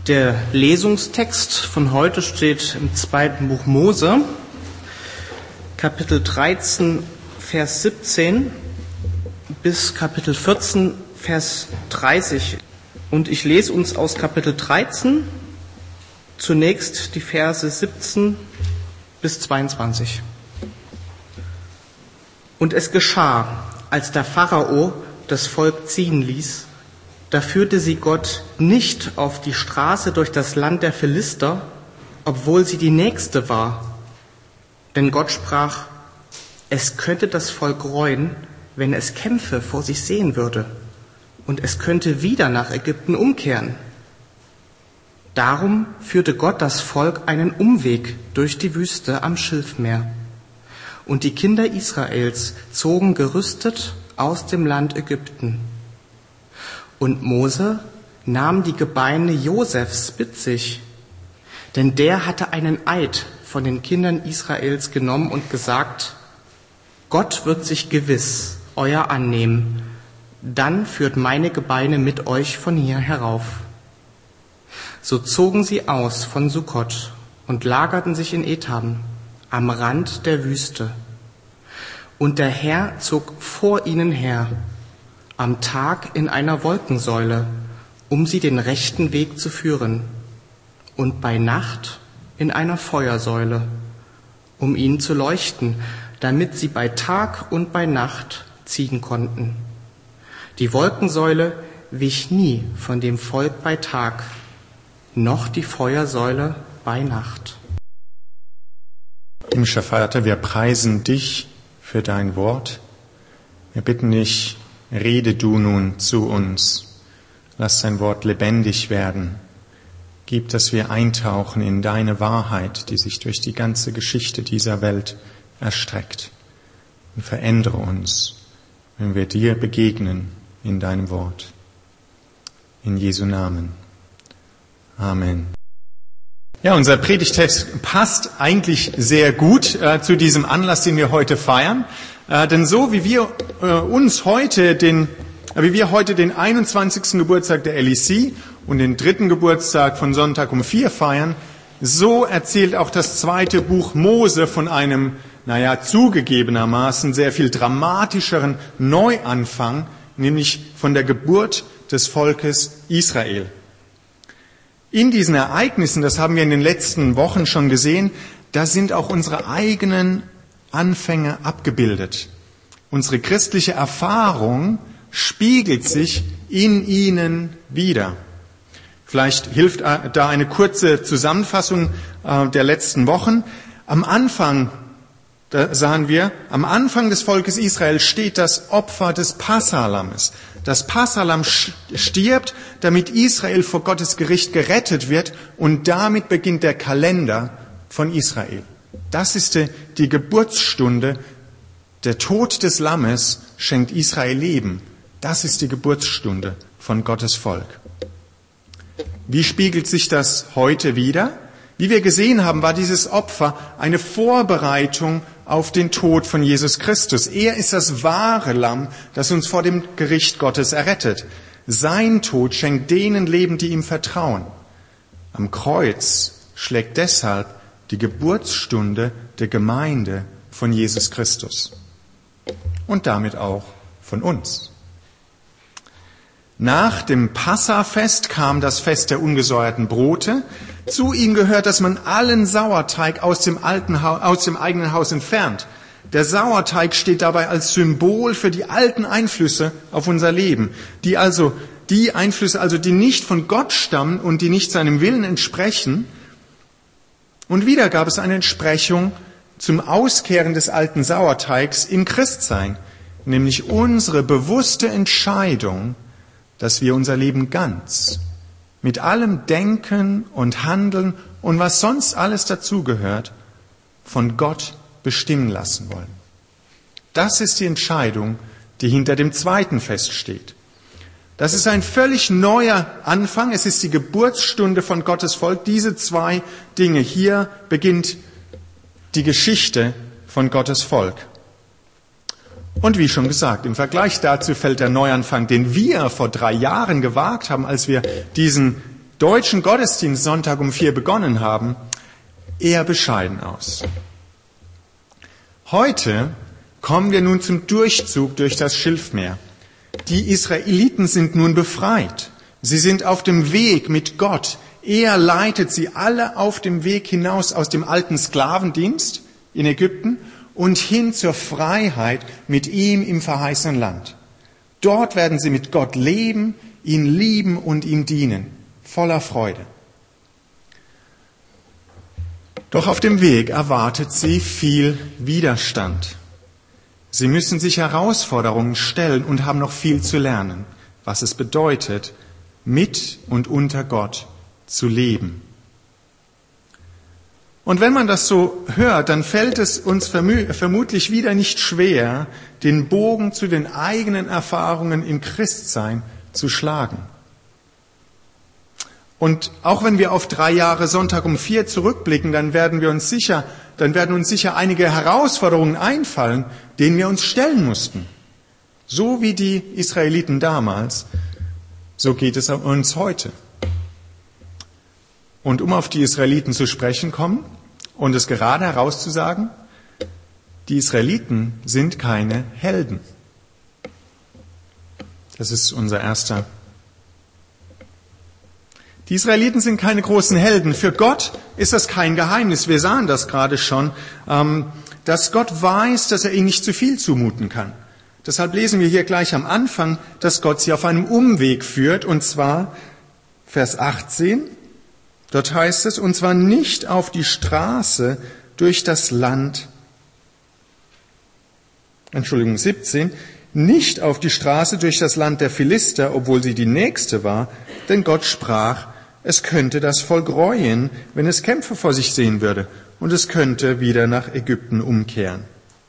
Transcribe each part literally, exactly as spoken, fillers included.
Der Lesungstext von heute steht im zweiten Buch Mose, Kapitel dreizehn, Vers siebzehn bis Kapitel vierzehn, Vers dreißig. Und ich lese uns aus Kapitel dreizehn zunächst die Verse siebzehn bis zweiundzwanzig. Und es geschah, als der Pharao das Volk ziehen ließ, da führte sie Gott nicht auf die Straße durch das Land der Philister, obwohl sie die nächste war. Denn Gott sprach, es könnte das Volk reuen, wenn es Kämpfe vor sich sehen würde, und es könnte wieder nach Ägypten umkehren. Darum führte Gott das Volk einen Umweg durch die Wüste am Schilfmeer. Und die Kinder Israels zogen gerüstet aus dem Land Ägypten. Und Mose nahm die Gebeine Josefs mit sich, denn der hatte einen Eid von den Kindern Israels genommen und gesagt, Gott wird sich gewiss euer annehmen, dann führt meine Gebeine mit euch von hier herauf. So zogen sie aus von Sukkot und lagerten sich in Etham, am Rand der Wüste. Und der Herr zog vor ihnen her, am Tag in einer Wolkensäule, um sie den rechten Weg zu führen, und bei Nacht in einer Feuersäule, um ihnen zu leuchten, damit sie bei Tag und bei Nacht ziehen konnten. Die Wolkensäule wich nie von dem Volk bei Tag, noch die Feuersäule bei Nacht. Himmlischer Vater, wir preisen dich für dein Wort. Wir bitten dich, rede du nun zu uns. Lass dein Wort lebendig werden. Gib, dass wir eintauchen in deine Wahrheit, die sich durch die ganze Geschichte dieser Welt erstreckt. Und verändere uns, wenn wir dir begegnen in deinem Wort. In Jesu Namen. Amen. Ja, unser Predigtext passt eigentlich sehr gut äh, zu diesem Anlass, den wir heute feiern. Äh, denn so wie wir äh, uns heute den, äh, wie wir heute den einundzwanzigsten Geburtstag der L E C und den dritten Geburtstag von Sonntag um vier feiern, so erzählt auch das zweite Buch Mose von einem, naja, zugegebenermaßen sehr viel dramatischeren Neuanfang, nämlich von der Geburt des Volkes Israel. In diesen Ereignissen, das haben wir in den letzten Wochen schon gesehen, da sind auch unsere eigenen Anfänge abgebildet. Unsere christliche Erfahrung spiegelt sich in ihnen wider. Vielleicht hilft da eine kurze Zusammenfassung der letzten Wochen. Am Anfang, da sahen wir, am Anfang des Volkes Israel steht das Opfer des Passalammes. Das Passalam stirbt, damit Israel vor Gottes Gericht gerettet wird, und damit beginnt der Kalender von Israel. Das ist die, die Geburtsstunde. Der Tod des Lammes schenkt Israel Leben. Das ist die Geburtsstunde von Gottes Volk. Wie spiegelt sich das heute wider? Wie wir gesehen haben, war dieses Opfer eine Vorbereitung auf den Tod von Jesus Christus. Er ist das wahre Lamm, das uns vor dem Gericht Gottes errettet. Sein Tod schenkt denen Leben, die ihm vertrauen. Am Kreuz schlägt deshalb die Geburtsstunde der Gemeinde von Jesus Christus. Und damit auch von uns. Nach dem Passafest kam das Fest der ungesäuerten Brote. Zu ihm gehört, dass man allen Sauerteig aus dem, alten ha- aus dem eigenen Haus entfernt. Der Sauerteig steht dabei als Symbol für die alten Einflüsse auf unser Leben, die also die Einflüsse, also die nicht von Gott stammen und die nicht seinem Willen entsprechen. Und wieder gab es eine Entsprechung zum Auskehren des alten Sauerteigs im Christsein, nämlich unsere bewusste Entscheidung, dass wir unser Leben ganz, mit allem Denken und Handeln und was sonst alles dazugehört, von Gott bestimmen lassen wollen. Das ist die Entscheidung, die hinter dem zweiten Fest steht. Das ist ein völlig neuer Anfang. Es ist die Geburtsstunde von Gottes Volk. Diese zwei Dinge. Hier beginnt die Geschichte von Gottes Volk. Und wie schon gesagt, im Vergleich dazu fällt der Neuanfang, den wir vor drei Jahren gewagt haben, als wir diesen deutschen Gottesdienst Sonntag um vier begonnen haben, eher bescheiden aus. Heute kommen wir nun zum Durchzug durch das Schilfmeer. Die Israeliten sind nun befreit. Sie sind auf dem Weg mit Gott. Er leitet sie alle auf dem Weg hinaus aus dem alten Sklavendienst in Ägypten und hin zur Freiheit mit ihm im verheißenen Land. Dort werden sie mit Gott leben, ihn lieben und ihm dienen, voller Freude. Doch auf dem Weg erwartet sie viel Widerstand. Sie müssen sich Herausforderungen stellen und haben noch viel zu lernen, was es bedeutet, mit und unter Gott zu leben. Und wenn man das so hört, dann fällt es uns vermutlich wieder nicht schwer, den Bogen zu den eigenen Erfahrungen im Christsein zu schlagen. Und auch wenn wir auf drei Jahre Sonntag um vier zurückblicken, dann werden wir uns sicher, dann werden uns sicher einige Herausforderungen einfallen, denen wir uns stellen mussten. So wie die Israeliten damals, so geht es uns heute. Und um auf die Israeliten zu sprechen kommen und es gerade herauszusagen, die Israeliten sind keine Helden. Das ist unser erster. Die Israeliten sind keine großen Helden. Für Gott ist das kein Geheimnis. Wir sahen das gerade schon, dass Gott weiß, dass er ihnen nicht zu viel zumuten kann. Deshalb lesen wir hier gleich am Anfang, dass Gott sie auf einem Umweg führt, und zwar Vers achtzehn. Dort heißt es, und zwar nicht auf die Straße durch das Land, Entschuldigung, siebzehn, nicht auf die Straße durch das Land der Philister, obwohl sie die nächste war, denn Gott sprach, es könnte das Volk reuen, wenn es Kämpfe vor sich sehen würde, und es könnte wieder nach Ägypten umkehren.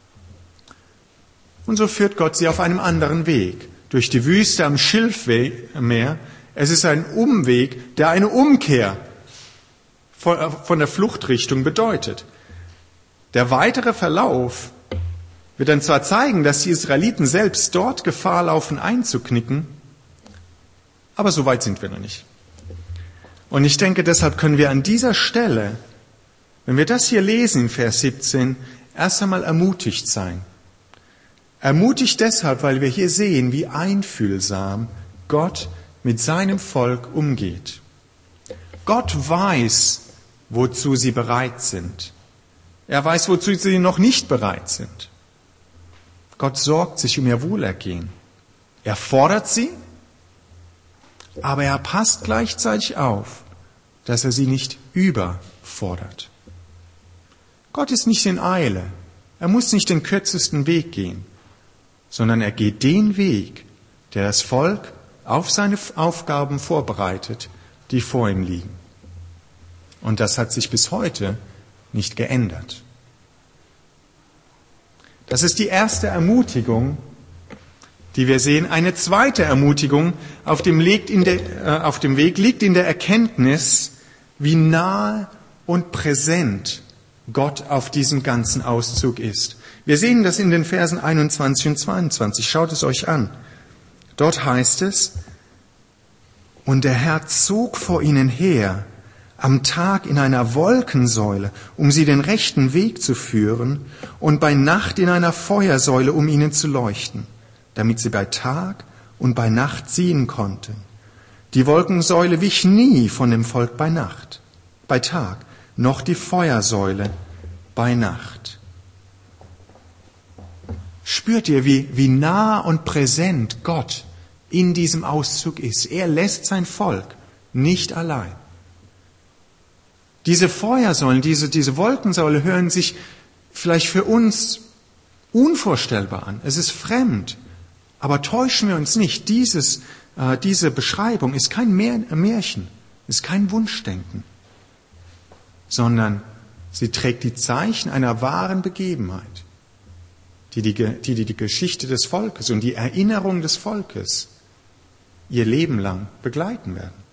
Und so führt Gott sie auf einem anderen Weg, durch die Wüste am Schilfmeer. Es ist ein Umweg, der eine Umkehr von der Fluchtrichtung bedeutet. Der weitere Verlauf wird dann zwar zeigen, dass die Israeliten selbst dort Gefahr laufen einzuknicken, aber so weit sind wir noch nicht. Und ich denke, deshalb können wir an dieser Stelle, wenn wir das hier lesen in Vers siebzehn, erst einmal ermutigt sein. Ermutigt deshalb, weil wir hier sehen, wie einfühlsam Gott mit seinem Volk umgeht. Gott weiß, wozu sie bereit sind. Er weiß, wozu sie noch nicht bereit sind. Gott sorgt sich um ihr Wohlergehen. Er fordert sie, aber er passt gleichzeitig auf, dass er sie nicht überfordert. Gott ist nicht in Eile. Er muss nicht den kürzesten Weg gehen, sondern er geht den Weg, der das Volk auf seine Aufgaben vorbereitet, die vor ihm liegen. Und das hat sich bis heute nicht geändert. Das ist die erste Ermutigung, die wir sehen. Eine zweite Ermutigung auf dem, liegt in der, äh, auf dem Weg liegt in der Erkenntnis, wie nahe und präsent Gott auf diesem ganzen Auszug ist. Wir sehen das in den Versen einundzwanzig und zweiundzwanzig. Schaut es euch an. Dort heißt es, und der Herr zog vor ihnen her, am Tag in einer Wolkensäule, um sie den rechten Weg zu führen, und bei Nacht in einer Feuersäule, um ihnen zu leuchten, damit sie bei Tag und bei Nacht sehen konnten. Die Wolkensäule wich nie von dem Volk bei Nacht, bei Tag, noch die Feuersäule bei Nacht. Spürt ihr, wie, wie nah und präsent Gott in diesem Auszug ist? Er lässt sein Volk nicht allein. Diese Feuersäulen, diese, diese Wolkensäule hören sich vielleicht für uns unvorstellbar an. Es ist fremd. Aber täuschen wir uns nicht. Dieses, äh, diese Beschreibung ist kein Märchen, ist kein Wunschdenken, sondern sie trägt die Zeichen einer wahren Begebenheit, die die, die die die Geschichte des Volkes und die Erinnerung des Volkes ihr Leben lang begleiten werden.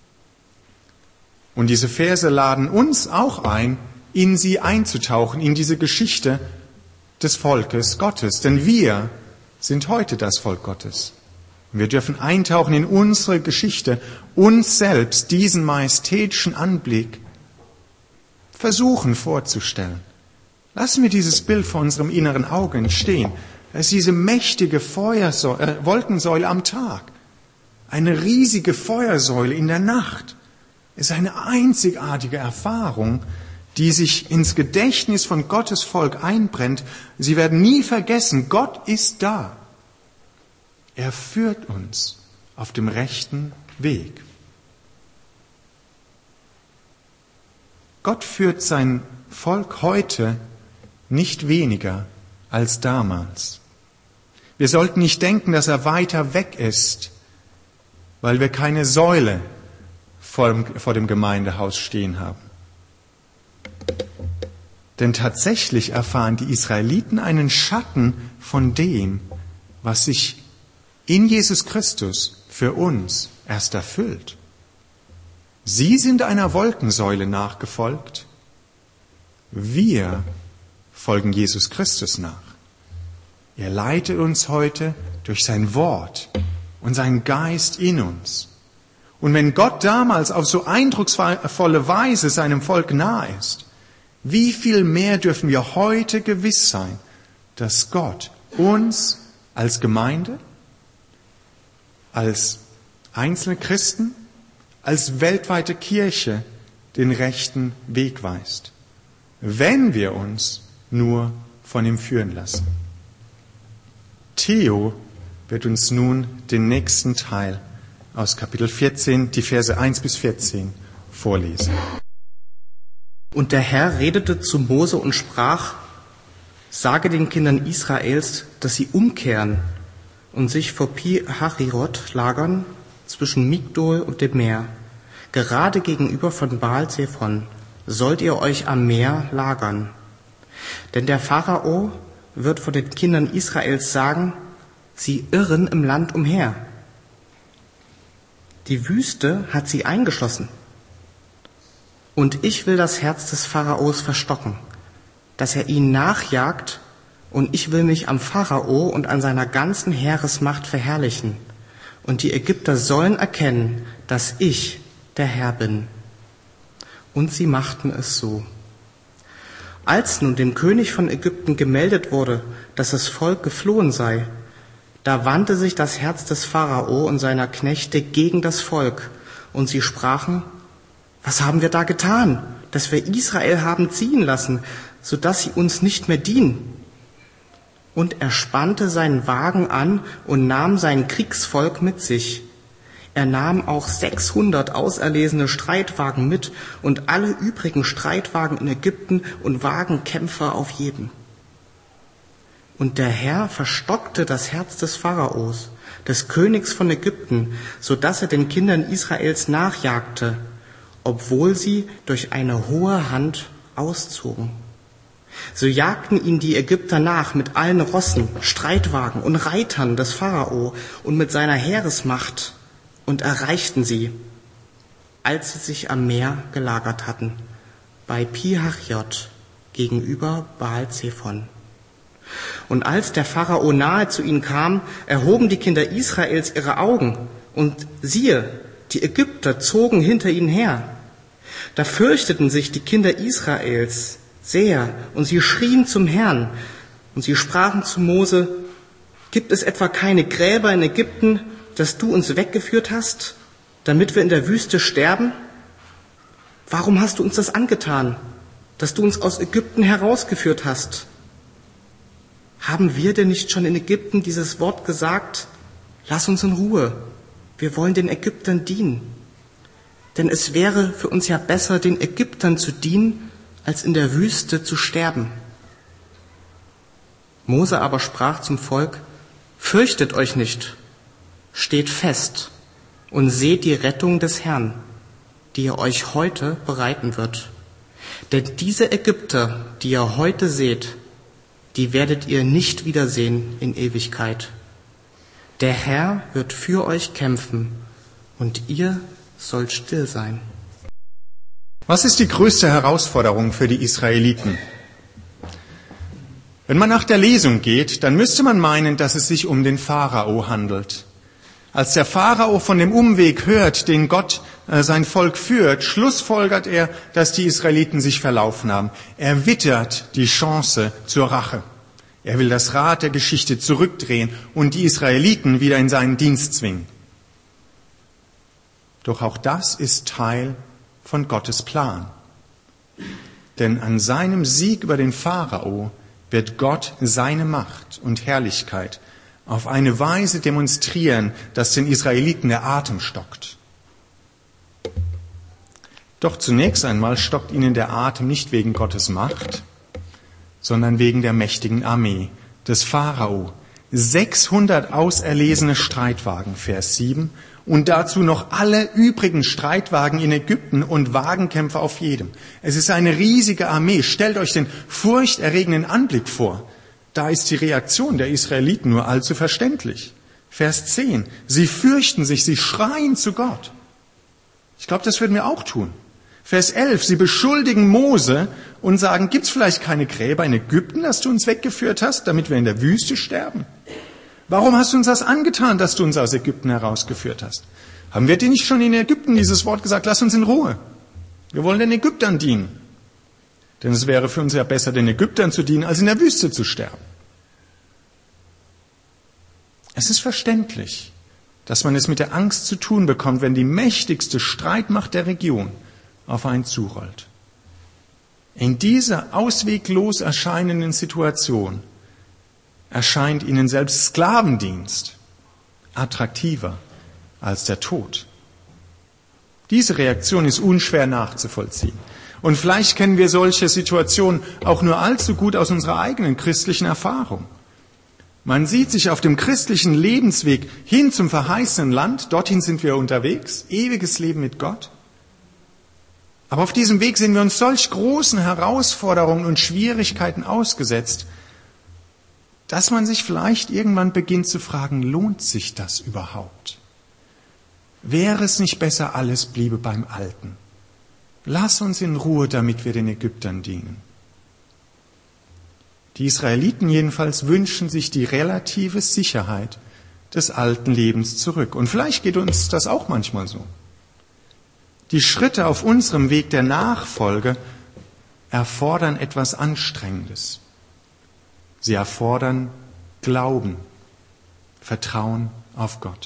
Und diese Verse laden uns auch ein, in sie einzutauchen, in diese Geschichte des Volkes Gottes. Denn wir sind heute das Volk Gottes. Wir dürfen eintauchen in unsere Geschichte, uns selbst diesen majestätischen Anblick versuchen vorzustellen. Lassen wir dieses Bild vor unserem inneren Auge entstehen. Da ist diese mächtige Feuersäule, äh, Wolkensäule am Tag, eine riesige Feuersäule in der Nacht. Es ist eine einzigartige Erfahrung, die sich ins Gedächtnis von Gottes Volk einbrennt. Sie werden nie vergessen, Gott ist da. Er führt uns auf dem rechten Weg. Gott führt sein Volk heute nicht weniger als damals. Wir sollten nicht denken, dass er weiter weg ist, weil wir keine Säule vor dem, vor dem Gemeindehaus stehen haben. Denn tatsächlich erfahren die Israeliten einen Schatten von dem, was sich in Jesus Christus für uns erst erfüllt. Sie sind einer Wolkensäule nachgefolgt. Wir folgen Jesus Christus nach. Er leitet uns heute durch sein Wort und seinen Geist in uns. Und wenn Gott damals auf so eindrucksvolle Weise seinem Volk nahe ist, wie viel mehr dürfen wir heute gewiss sein, dass Gott uns als Gemeinde, als einzelne Christen, als weltweite Kirche den rechten Weg weist, wenn wir uns nur von ihm führen lassen. Theo wird uns nun den nächsten Teil aus Kapitel vierzehn, die Verse eins bis vierzehn, vorlesen. Und der Herr redete zu Mose und sprach: Sage den Kindern Israels, dass sie umkehren und sich vor Pi-Hahiroth lagern, zwischen Migdol und dem Meer, gerade gegenüber von Baal-Zephon, sollt ihr euch am Meer lagern. Denn der Pharao wird von den Kindern Israels sagen, sie irren im Land umher. Die Wüste hat sie eingeschlossen. Und ich will das Herz des Pharaos verstocken, dass er ihnen nachjagt, und ich will mich am Pharao und an seiner ganzen Heeresmacht verherrlichen. Und die Ägypter sollen erkennen, dass ich der Herr bin. Und sie machten es so. Als nun dem König von Ägypten gemeldet wurde, dass das Volk geflohen sei, da wandte sich das Herz des Pharao und seiner Knechte gegen das Volk, und sie sprachen: Was haben wir da getan, dass wir Israel haben ziehen lassen, so dass sie uns nicht mehr dienen? Und er spannte seinen Wagen an und nahm sein Kriegsvolk mit sich. Er nahm auch sechshundert auserlesene Streitwagen mit und alle übrigen Streitwagen in Ägypten und Wagenkämpfer auf jedem. Und der Herr verstockte das Herz des Pharaos, des Königs von Ägypten, so dass er den Kindern Israels nachjagte, obwohl sie durch eine hohe Hand auszogen. So jagten ihn die Ägypter nach mit allen Rossen, Streitwagen und Reitern des Pharao und mit seiner Heeresmacht und erreichten sie, als sie sich am Meer gelagert hatten, bei Pi-Hahiroth gegenüber Baal-Zephon. Und als der Pharao nahe zu ihnen kam, erhoben die Kinder Israels ihre Augen, und siehe, die Ägypter zogen hinter ihnen her. Da fürchteten sich die Kinder Israels sehr, und sie schrien zum Herrn, und sie sprachen zu Mose: Gibt es etwa keine Gräber in Ägypten, dass du uns weggeführt hast, damit wir in der Wüste sterben? Warum hast du uns das angetan, dass du uns aus Ägypten herausgeführt hast? Haben wir denn nicht schon in Ägypten dieses Wort gesagt: Lass uns in Ruhe, wir wollen den Ägyptern dienen? Denn es wäre für uns ja besser, den Ägyptern zu dienen, als in der Wüste zu sterben. Mose aber sprach zum Volk: Fürchtet euch nicht, steht fest und seht die Rettung des Herrn, die er euch heute bereiten wird. Denn diese Ägypter, die ihr heute seht, die werdet ihr nicht wiedersehen in Ewigkeit. Der Herr wird für euch kämpfen, und ihr sollt still sein. Was ist die größte Herausforderung für die Israeliten? Wenn man nach der Lesung geht, dann müsste man meinen, dass es sich um den Pharao handelt. Als der Pharao von dem Umweg hört, den Gott äh, sein Volk führt, schlussfolgert er, dass die Israeliten sich verlaufen haben. Er wittert die Chance zur Rache. Er will das Rad der Geschichte zurückdrehen und die Israeliten wieder in seinen Dienst zwingen. Doch auch das ist Teil von Gottes Plan. Denn an seinem Sieg über den Pharao wird Gott seine Macht und Herrlichkeit auf eine Weise demonstrieren, dass den Israeliten der Atem stockt. Doch zunächst einmal stockt ihnen der Atem nicht wegen Gottes Macht, sondern wegen der mächtigen Armee des Pharao. sechshundert auserlesene Streitwagen, Vers sieben, und dazu noch alle übrigen Streitwagen in Ägypten und Wagenkämpfer auf jedem. Es ist eine riesige Armee. Stellt euch den furchterregenden Anblick vor. Da ist die Reaktion der Israeliten nur allzu verständlich. Vers zehn. Sie fürchten sich, sie schreien zu Gott. Ich glaube, das würden wir auch tun. Vers elf. Sie beschuldigen Mose und sagen, gibt's vielleicht keine Gräber in Ägypten, dass du uns weggeführt hast, damit wir in der Wüste sterben? Warum hast du uns das angetan, dass du uns aus Ägypten herausgeführt hast? Haben wir dir nicht schon in Ägypten dieses Wort gesagt, lass uns in Ruhe? Wir wollen den Ägyptern dienen. Denn es wäre für uns ja besser, den Ägyptern zu dienen, als in der Wüste zu sterben. Es ist verständlich, dass man es mit der Angst zu tun bekommt, wenn die mächtigste Streitmacht der Region auf einen zurollt. In dieser ausweglos erscheinenden Situation erscheint ihnen selbst Sklavendienst attraktiver als der Tod. Diese Reaktion ist unschwer nachzuvollziehen. Und vielleicht kennen wir solche Situationen auch nur allzu gut aus unserer eigenen christlichen Erfahrung. Man sieht sich auf dem christlichen Lebensweg hin zum verheißenen Land, dorthin sind wir unterwegs, ewiges Leben mit Gott. Aber auf diesem Weg sehen wir uns solch großen Herausforderungen und Schwierigkeiten ausgesetzt, dass man sich vielleicht irgendwann beginnt zu fragen, lohnt sich das überhaupt? Wäre es nicht besser, alles bliebe beim Alten? Lass uns in Ruhe, damit wir den Ägyptern dienen. Die Israeliten jedenfalls wünschen sich die relative Sicherheit des alten Lebens zurück. Und vielleicht geht uns das auch manchmal so. Die Schritte auf unserem Weg der Nachfolge erfordern etwas Anstrengendes. Sie erfordern Glauben, Vertrauen auf Gott.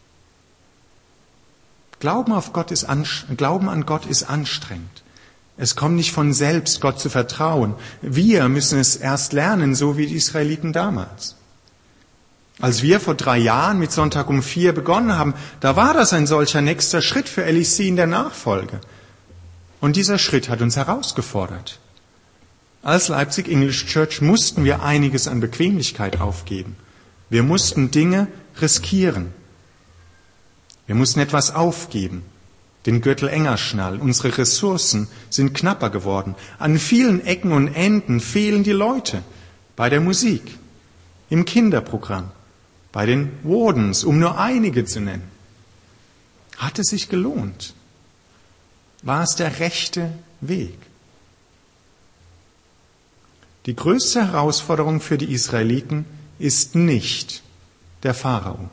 Glauben, auf Gott ist Glauben an Gott ist anstrengend. Es kommt nicht von selbst, Gott zu vertrauen. Wir müssen es erst lernen, so wie die Israeliten damals. Als wir vor drei Jahren mit Sonntag um vier begonnen haben, da war das ein solcher nächster Schritt für L E C in der Nachfolge. Und dieser Schritt hat uns herausgefordert. Als Leipzig English Church mussten wir einiges an Bequemlichkeit aufgeben. Wir mussten Dinge riskieren. Wir mussten etwas aufgeben, den Gürtel enger schnallen. Unsere Ressourcen sind knapper geworden. An vielen Ecken und Enden fehlen die Leute. Bei der Musik, im Kinderprogramm, bei den Wardens, um nur einige zu nennen. Hat es sich gelohnt? War es der rechte Weg? Die größte Herausforderung für die Israeliten ist nicht der Pharao.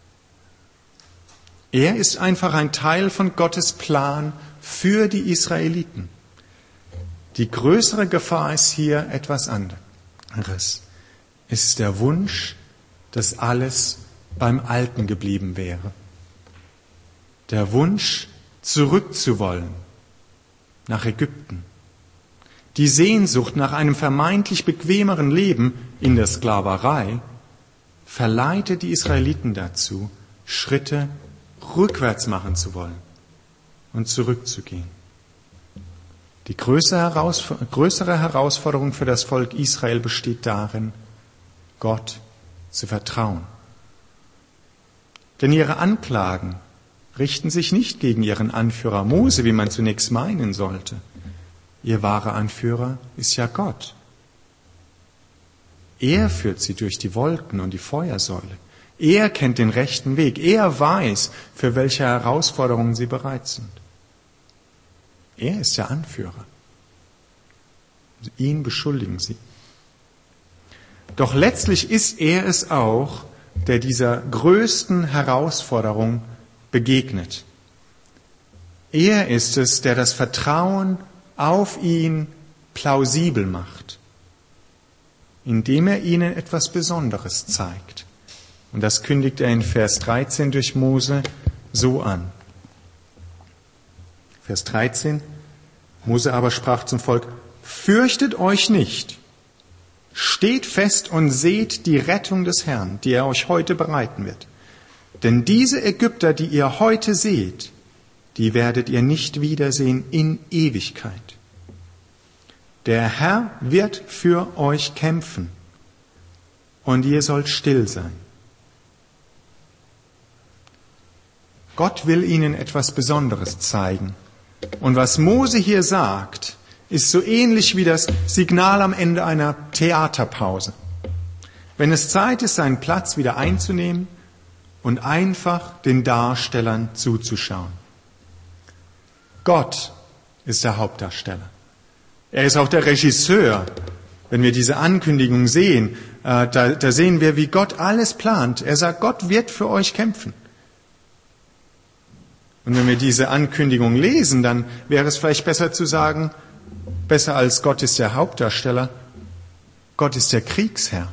Er ist einfach ein Teil von Gottes Plan für die Israeliten. Die größere Gefahr ist hier etwas anderes. Es ist der Wunsch, dass alles beim Alten geblieben wäre. Der Wunsch, zurückzuwollen nach Ägypten. Die Sehnsucht nach einem vermeintlich bequemeren Leben in der Sklaverei verleitet die Israeliten dazu, Schritte rückwärts machen zu wollen und zurückzugehen. Die größere Herausforderung für das Volk Israel besteht darin, Gott zu vertrauen. Denn ihre Anklagen richten sich nicht gegen ihren Anführer Mose, wie man zunächst meinen sollte. Ihr wahrer Anführer ist ja Gott. Er führt sie durch die Wolken und die Feuersäule. Er kennt den rechten Weg. Er weiß, für welche Herausforderungen sie bereit sind. Er ist der Anführer. Ihn beschuldigen sie. Doch letztlich ist er es auch, der dieser größten Herausforderung begegnet. Er ist es, der das Vertrauen auf ihn plausibel macht, indem er ihnen etwas Besonderes zeigt. Und das kündigt er in Vers dreizehn durch Mose so an. Vers dreizehn. Mose aber sprach zum Volk: Fürchtet euch nicht, steht fest und seht die Rettung des Herrn, die er euch heute bereiten wird. Denn diese Ägypter, die ihr heute seht, die werdet ihr nicht wiedersehen in Ewigkeit. Der Herr wird für euch kämpfen und ihr sollt still sein. Gott will ihnen etwas Besonderes zeigen. Und was Mose hier sagt, ist so ähnlich wie das Signal am Ende einer Theaterpause. Wenn es Zeit ist, seinen Platz wieder einzunehmen und einfach den Darstellern zuzuschauen. Gott ist der Hauptdarsteller. Er ist auch der Regisseur. Wenn wir diese Ankündigung sehen, äh, da, da sehen wir, wie Gott alles plant. Er sagt, Gott wird für euch kämpfen. Und wenn wir diese Ankündigung lesen, dann wäre es vielleicht besser zu sagen, besser als Gott ist der Hauptdarsteller, Gott ist der Kriegsherr.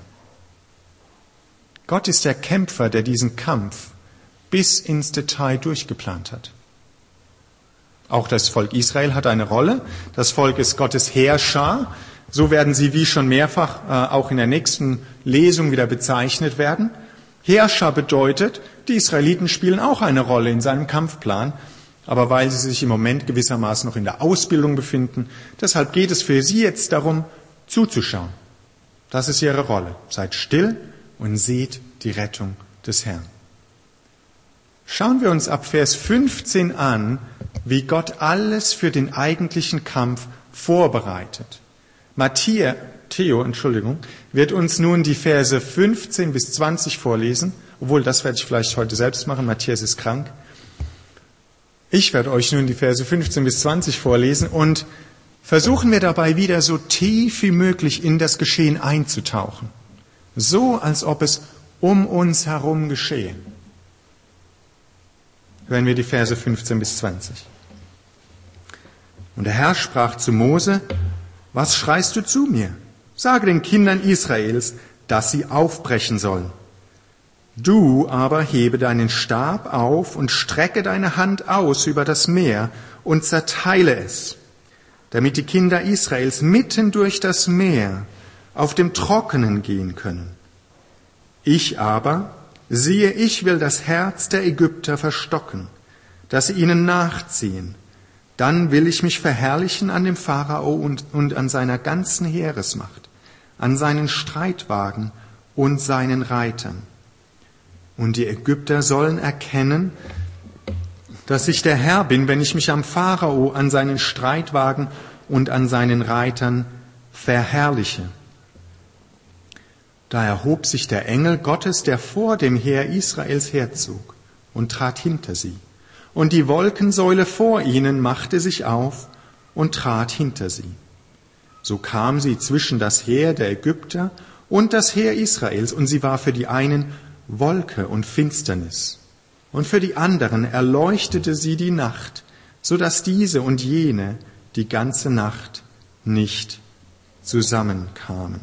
Gott ist der Kämpfer, der diesen Kampf bis ins Detail durchgeplant hat. Auch das Volk Israel hat eine Rolle. Das Volk ist Gottes Heerschar. So werden sie wie schon mehrfach äh, auch in der nächsten Lesung wieder bezeichnet werden. Heerschar bedeutet, die Israeliten spielen auch eine Rolle in seinem Kampfplan, aber weil sie sich im Moment gewissermaßen noch in der Ausbildung befinden, deshalb geht es für sie jetzt darum, zuzuschauen. Das ist ihre Rolle. Seid still und seht die Rettung des Herrn. Schauen wir uns ab Vers fünfzehn an, wie Gott alles für den eigentlichen Kampf vorbereitet. Matthias, Theo, Entschuldigung, wird uns nun die Verse fünfzehn bis zwanzig vorlesen, obwohl das werde ich vielleicht heute selbst machen, Matthias ist krank. Ich werde euch nun die Verse fünfzehn bis zwanzig vorlesen und versuchen wir dabei wieder so tief wie möglich in das Geschehen einzutauchen. So, als ob es um uns herum geschehe. Hören wir die Verse fünfzehn bis zwanzig. Und der Herr sprach zu Mose: Was schreist du zu mir? Sage den Kindern Israels, dass sie aufbrechen sollen. Du aber hebe deinen Stab auf und strecke deine Hand aus über das Meer und zerteile es, damit die Kinder Israels mitten durch das Meer auf dem Trockenen gehen können. Ich aber, siehe, ich will das Herz der Ägypter verstocken, dass sie ihnen nachziehen. Dann will ich mich verherrlichen an dem Pharao und, und an seiner ganzen Heeresmacht, an seinen Streitwagen und seinen Reitern. Und die Ägypter sollen erkennen, dass ich der Herr bin, wenn ich mich am Pharao, an seinen Streitwagen und an seinen Reitern verherrliche. Da erhob sich der Engel Gottes, der vor dem Heer Israels herzog, und trat hinter sie. Und die Wolkensäule vor ihnen machte sich auf und trat hinter sie. So kam sie zwischen das Heer der Ägypter und das Heer Israels, und sie war für die einen Wolke und Finsternis, und für die anderen erleuchtete sie die Nacht, so dass diese und jene die ganze Nacht nicht zusammenkamen.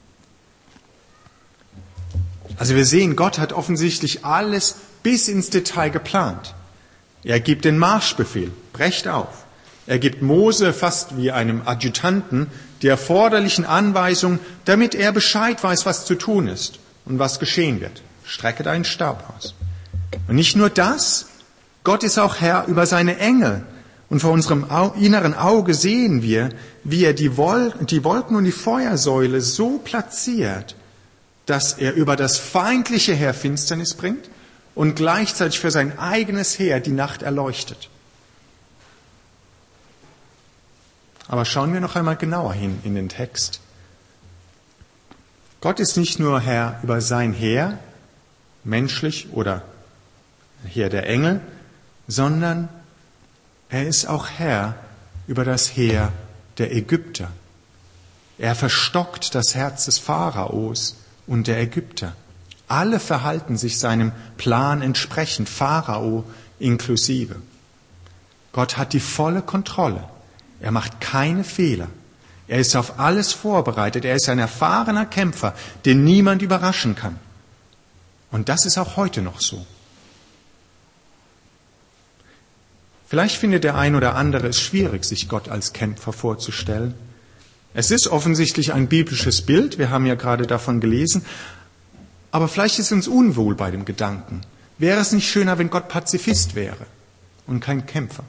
Also wir sehen, Gott hat offensichtlich alles bis ins Detail geplant. Er gibt den Marschbefehl, brecht auf. Er gibt Mose fast wie einem Adjutanten die erforderlichen Anweisungen, damit er Bescheid weiß, was zu tun ist und was geschehen wird. Strecke deinen Stab aus. Und nicht nur das, Gott ist auch Herr über seine Engel. Und vor unserem inneren Auge sehen wir, wie er die, Wol- die Wolken und die Feuersäule so platziert, dass er über das feindliche Heer Finsternis bringt und gleichzeitig für sein eigenes Heer die Nacht erleuchtet. Aber schauen wir noch einmal genauer hin in den Text. Gott ist nicht nur Herr über sein Heer, menschlich oder Heer der Engel, sondern er ist auch Herr über das Heer der Ägypter. Er verstockt das Herz des Pharaos und der Ägypter. Alle verhalten sich seinem Plan entsprechend, Pharao inklusive. Gott hat die volle Kontrolle. Er macht keine Fehler. Er ist auf alles vorbereitet. Er ist ein erfahrener Kämpfer, den niemand überraschen kann. Und das ist auch heute noch so. Vielleicht findet der ein oder andere es schwierig, sich Gott als Kämpfer vorzustellen. Es ist offensichtlich ein biblisches Bild, wir haben ja gerade davon gelesen, aber vielleicht ist uns unwohl bei dem Gedanken. Wäre es nicht schöner, wenn Gott Pazifist wäre und kein Kämpfer?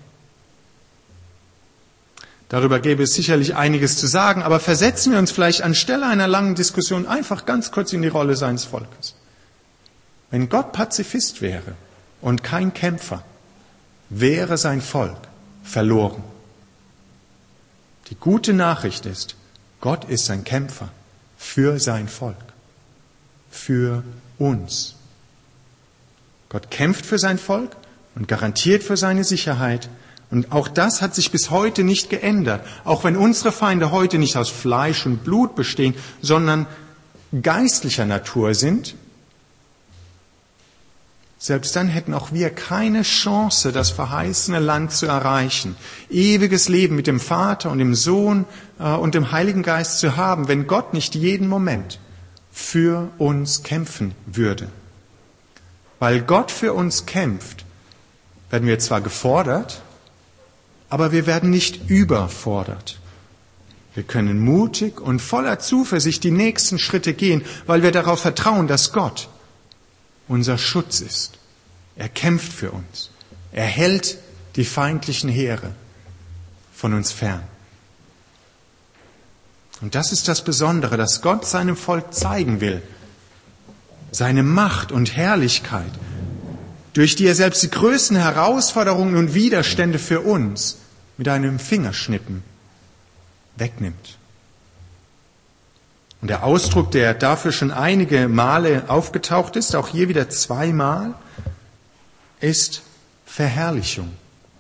Darüber gäbe es sicherlich einiges zu sagen, aber versetzen wir uns vielleicht anstelle einer langen Diskussion einfach ganz kurz in die Rolle seines Volkes. Wenn Gott Pazifist wäre und kein Kämpfer, wäre sein Volk verloren. Die gute Nachricht ist, Gott ist ein Kämpfer für sein Volk, für uns. Gott kämpft für sein Volk und garantiert für seine Sicherheit. Und auch das hat sich bis heute nicht geändert. Auch wenn unsere Feinde heute nicht aus Fleisch und Blut bestehen, sondern geistlicher Natur sind, selbst dann hätten auch wir keine Chance, das verheißene Land zu erreichen, ewiges Leben mit dem Vater und dem Sohn und dem Heiligen Geist zu haben, wenn Gott nicht jeden Moment für uns kämpfen würde. Weil Gott für uns kämpft, werden wir zwar gefordert, aber wir werden nicht überfordert. Wir können mutig und voller Zuversicht die nächsten Schritte gehen, weil wir darauf vertrauen, dass Gott unser Schutz ist. Er kämpft für uns. Er hält die feindlichen Heere von uns fern. Und das ist das Besondere, dass Gott seinem Volk zeigen will. Seine Macht und Herrlichkeit, durch die er selbst die größten Herausforderungen und Widerstände für uns mit einem Fingerschnippen wegnimmt. Und der Ausdruck, der dafür schon einige Male aufgetaucht ist, auch hier wieder zweimal, ist Verherrlichung.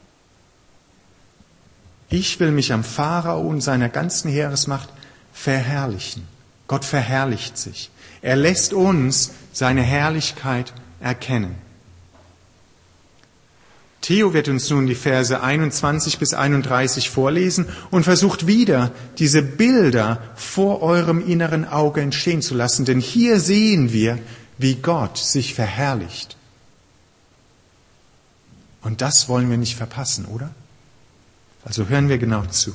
Ich will mich am Pharao und seiner ganzen Heeresmacht verherrlichen. Gott verherrlicht sich. Er lässt uns seine Herrlichkeit erkennen. Theo wird uns nun die Verse einundzwanzig bis einunddreißig vorlesen und versucht wieder, diese Bilder vor eurem inneren Auge entstehen zu lassen. Denn hier sehen wir, wie Gott sich verherrlicht. Und das wollen wir nicht verpassen, oder? Also hören wir genau zu.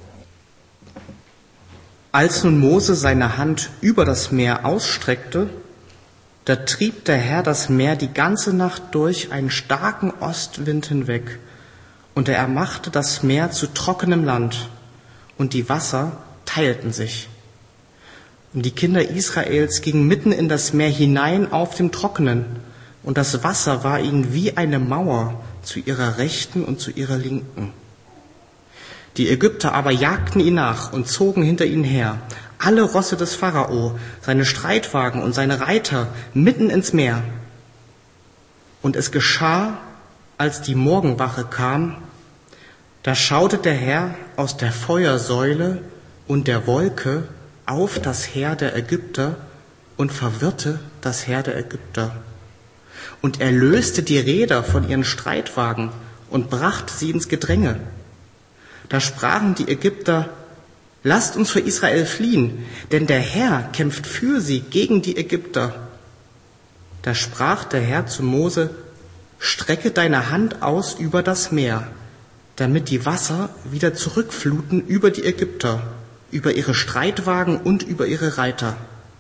Als nun Mose seine Hand über das Meer ausstreckte, da trieb der Herr das Meer die ganze Nacht durch einen starken Ostwind hinweg, und er machte das Meer zu trockenem Land, und die Wasser teilten sich. Und die Kinder Israels gingen mitten in das Meer hinein auf dem Trockenen, und das Wasser war ihnen wie eine Mauer zu ihrer Rechten und zu ihrer Linken. Die Ägypter aber jagten ihn nach und zogen hinter ihnen her, alle Rosse des Pharao, seine Streitwagen und seine Reiter mitten ins Meer. Und es geschah, als die Morgenwache kam, da schaute der Herr aus der Feuersäule und der Wolke auf das Heer der Ägypter und verwirrte das Heer der Ägypter. Und er löste die Räder von ihren Streitwagen und brachte sie ins Gedränge. Da sprachen die Ägypter: Lasst uns vor Israel fliehen, denn der Herr kämpft für sie gegen die Ägypter. Da sprach der Herr zu Mose: Strecke deine Hand aus über das Meer, damit die Wasser wieder zurückfluten über die Ägypter, über ihre Streitwagen und über ihre Reiter.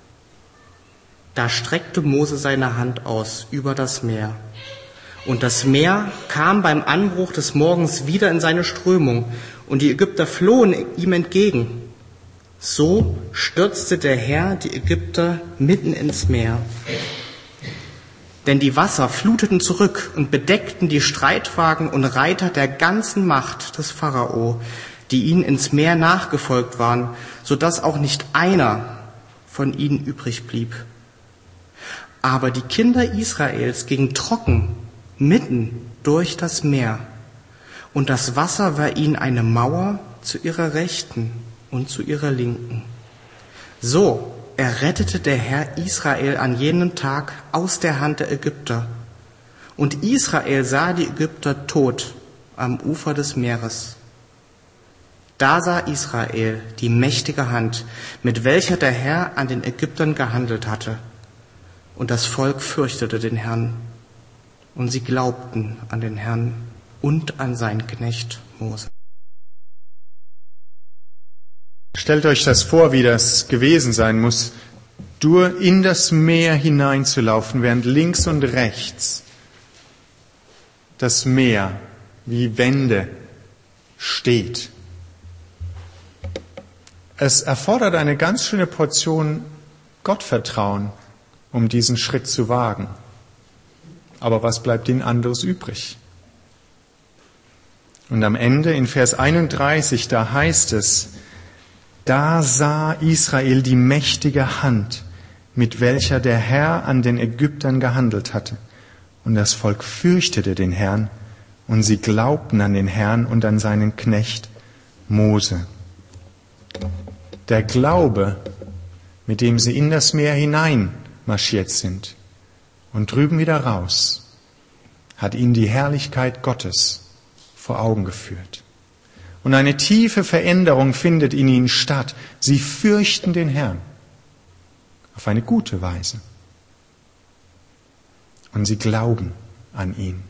Da streckte Mose seine Hand aus über das Meer. Und das Meer kam beim Anbruch des Morgens wieder in seine Strömung, und die Ägypter flohen ihm entgegen. So stürzte der Herr die Ägypter mitten ins Meer. Denn die Wasser fluteten zurück und bedeckten die Streitwagen und Reiter der ganzen Macht des Pharao, die ihnen ins Meer nachgefolgt waren, so dass auch nicht einer von ihnen übrig blieb. Aber die Kinder Israels gingen trocken mitten durch das Meer, und das Wasser war ihnen eine Mauer zu ihrer Rechten und zu ihrer Linken. So errettete der Herr Israel an jenem Tag aus der Hand der Ägypter. Und Israel sah die Ägypter tot am Ufer des Meeres. Da sah Israel die mächtige Hand, mit welcher der Herr an den Ägyptern gehandelt hatte. Und das Volk fürchtete den Herrn. Und sie glaubten an den Herrn und an seinen Knecht Mose. Stellt euch das vor, wie das gewesen sein muss, durch in das Meer hineinzulaufen, während links und rechts das Meer wie Wände steht. Es erfordert eine ganz schöne Portion Gottvertrauen, um diesen Schritt zu wagen. Aber was bleibt ihnen anderes übrig? Und am Ende in Vers einunddreißig, da heißt es, da sah Israel die mächtige Hand, mit welcher der Herr an den Ägyptern gehandelt hatte. Und das Volk fürchtete den Herrn, und sie glaubten an den Herrn und an seinen Knecht Mose. Der Glaube, mit dem sie in das Meer hinein marschiert sind und drüben wieder raus, hat ihnen die Herrlichkeit Gottes vor Augen geführt. Und eine tiefe Veränderung findet in ihnen statt. Sie fürchten den Herrn auf eine gute Weise. Und sie glauben an ihn.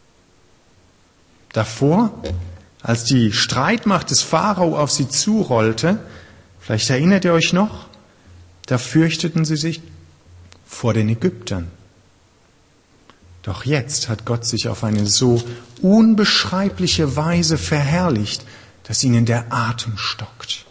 Davor, als die Streitmacht des Pharao auf sie zurollte, vielleicht erinnert ihr euch noch, da fürchteten sie sich vor den Ägyptern. Doch jetzt hat Gott sich auf eine so unbeschreibliche Weise verherrlicht, dass ihnen der Atem stockt.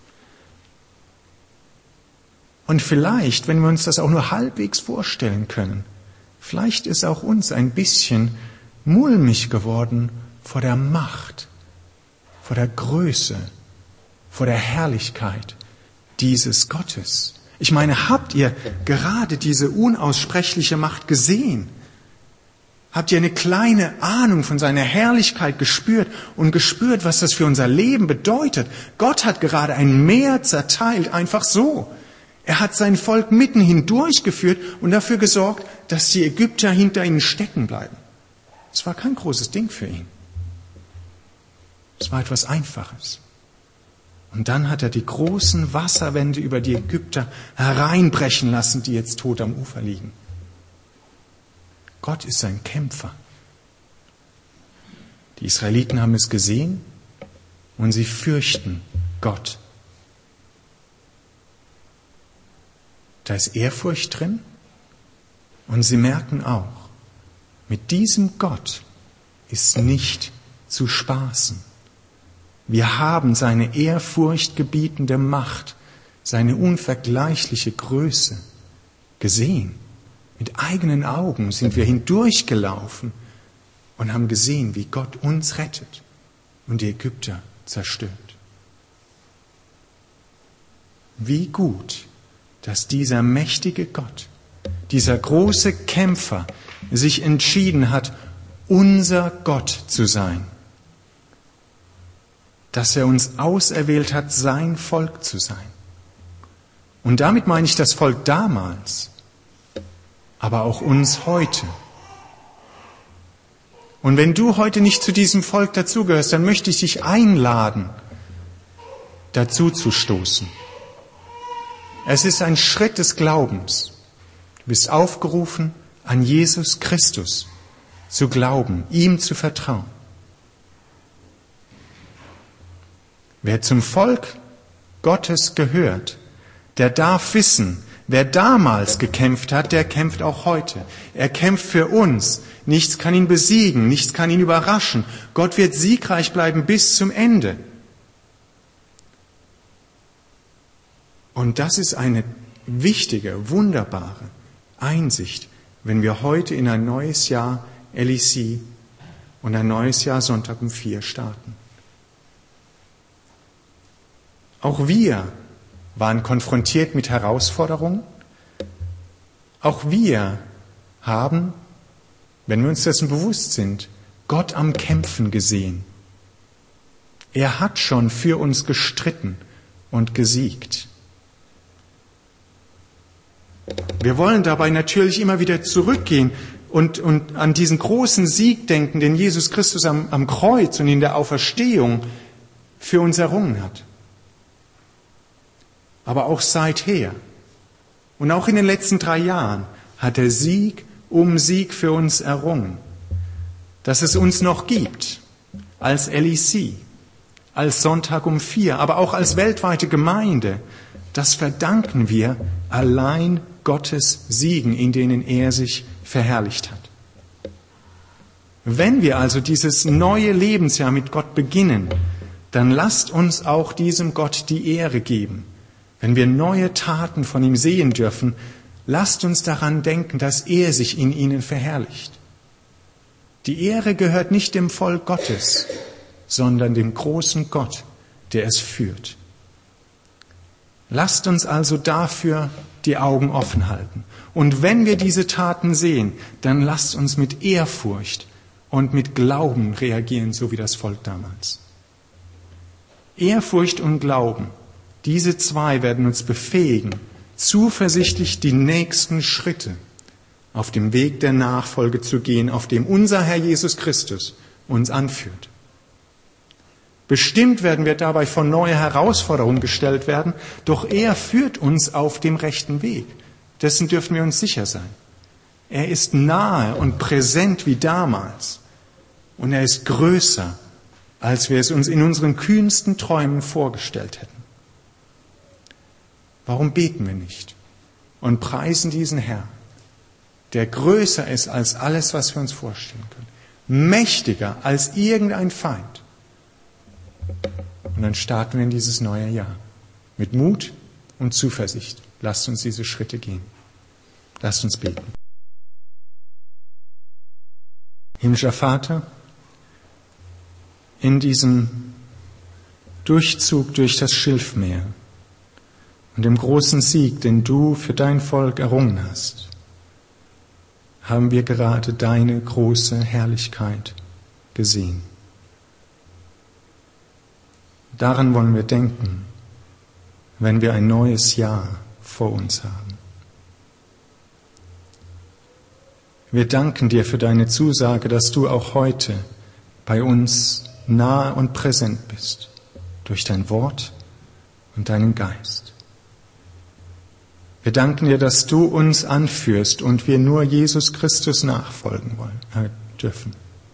Und vielleicht, wenn wir uns das auch nur halbwegs vorstellen können, vielleicht ist auch uns ein bisschen mulmig geworden vor der Macht, vor der Größe, vor der Herrlichkeit dieses Gottes. Ich meine, habt ihr gerade diese unaussprechliche Macht gesehen? Habt ihr eine kleine Ahnung von seiner Herrlichkeit gespürt und gespürt, was das für unser Leben bedeutet? Gott hat gerade ein Meer zerteilt, einfach so. Er hat sein Volk mitten hindurchgeführt und dafür gesorgt, dass die Ägypter hinter ihnen stecken bleiben. Es war kein großes Ding für ihn. Es war etwas Einfaches. Und dann hat er die großen Wasserwände über die Ägypter hereinbrechen lassen, die jetzt tot am Ufer liegen. Gott ist ein Kämpfer. Die Israeliten haben es gesehen und sie fürchten Gott. Da ist Ehrfurcht drin und sie merken auch, mit diesem Gott ist nicht zu spaßen. Wir haben seine ehrfurchtgebietende Macht, seine unvergleichliche Größe gesehen. Mit eigenen Augen sind wir hindurchgelaufen und haben gesehen, wie Gott uns rettet und die Ägypter zerstört. Wie gut, dass dieser mächtige Gott, dieser große Kämpfer sich entschieden hat, unser Gott zu sein. Dass er uns auserwählt hat, sein Volk zu sein. Und damit meine ich das Volk damals, aber auch uns heute. Und wenn du heute nicht zu diesem Volk dazugehörst, dann möchte ich dich einladen, dazu zu stoßen. Es ist ein Schritt des Glaubens. Du bist aufgerufen, an Jesus Christus zu glauben, ihm zu vertrauen. Wer zum Volk Gottes gehört, der darf wissen, wer damals gekämpft hat, der kämpft auch heute. Er kämpft für uns. Nichts kann ihn besiegen, nichts kann ihn überraschen. Gott wird siegreich bleiben bis zum Ende. Und das ist eine wichtige, wunderbare Einsicht, wenn wir heute in ein neues Jahr L E C und ein neues Jahr Sonntag um vier starten. Auch wir waren konfrontiert mit Herausforderungen. Auch wir haben, wenn wir uns dessen bewusst sind, Gott am Kämpfen gesehen. Er hat schon für uns gestritten und gesiegt. Wir wollen dabei natürlich immer wieder zurückgehen und, und an diesen großen Sieg denken, den Jesus Christus am, am Kreuz und in der Auferstehung für uns errungen hat. Aber auch seither und auch in den letzten drei Jahren hat er Sieg um Sieg für uns errungen. Dass es uns noch gibt, als L E C, als Sonntag um vier, aber auch als weltweite Gemeinde, das verdanken wir allein Gottes Siegen, in denen er sich verherrlicht hat. Wenn wir also dieses neue Lebensjahr mit Gott beginnen, dann lasst uns auch diesem Gott die Ehre geben. Wenn wir neue Taten von ihm sehen dürfen, lasst uns daran denken, dass er sich in ihnen verherrlicht. Die Ehre gehört nicht dem Volk Gottes, sondern dem großen Gott, der es führt. Lasst uns also dafür die Augen offen halten. Und wenn wir diese Taten sehen, dann lasst uns mit Ehrfurcht und mit Glauben reagieren, so wie das Volk damals. Ehrfurcht und Glauben, diese zwei werden uns befähigen, zuversichtlich die nächsten Schritte auf dem Weg der Nachfolge zu gehen, auf dem unser Herr Jesus Christus uns anführt. Bestimmt werden wir dabei vor neue Herausforderungen gestellt werden, doch er führt uns auf dem rechten Weg. Dessen dürfen wir uns sicher sein. Er ist nahe und präsent wie damals. Und er ist größer, als wir es uns in unseren kühnsten Träumen vorgestellt hätten. Warum beten wir nicht und preisen diesen Herrn, der größer ist als alles, was wir uns vorstellen können, mächtiger als irgendein Feind? Und dann starten wir in dieses neue Jahr mit Mut und Zuversicht. Lasst uns diese Schritte gehen. Lasst uns beten. Himmlischer Vater, in diesem Durchzug durch das Schilfmeer und dem großen Sieg, den du für dein Volk errungen hast, haben wir gerade deine große Herrlichkeit gesehen. Daran wollen wir denken, wenn wir ein neues Jahr vor uns haben. Wir danken dir für deine Zusage, dass du auch heute bei uns nahe und präsent bist, durch dein Wort und deinen Geist. Wir danken dir, dass du uns anführst und wir nur Jesus Christus nachfolgen wollen, äh, dürfen.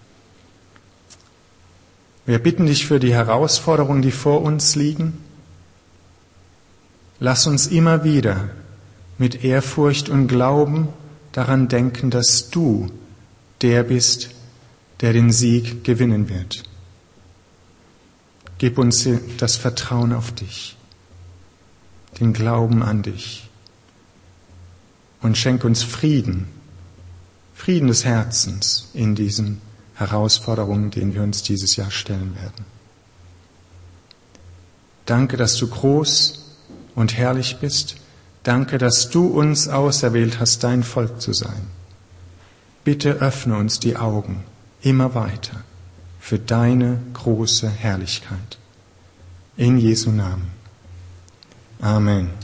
Wir bitten dich für die Herausforderungen, die vor uns liegen. Lass uns immer wieder mit Ehrfurcht und Glauben daran denken, dass du der bist, der den Sieg gewinnen wird. Gib uns das Vertrauen auf dich, den Glauben an dich und schenk uns Frieden, Frieden des Herzens in diesen Herausforderungen, denen wir uns dieses Jahr stellen werden. Danke, dass du groß und herrlich bist. Danke, dass du uns auserwählt hast, dein Volk zu sein. Bitte öffne uns die Augen immer weiter für deine große Herrlichkeit. In Jesu Namen. Amen.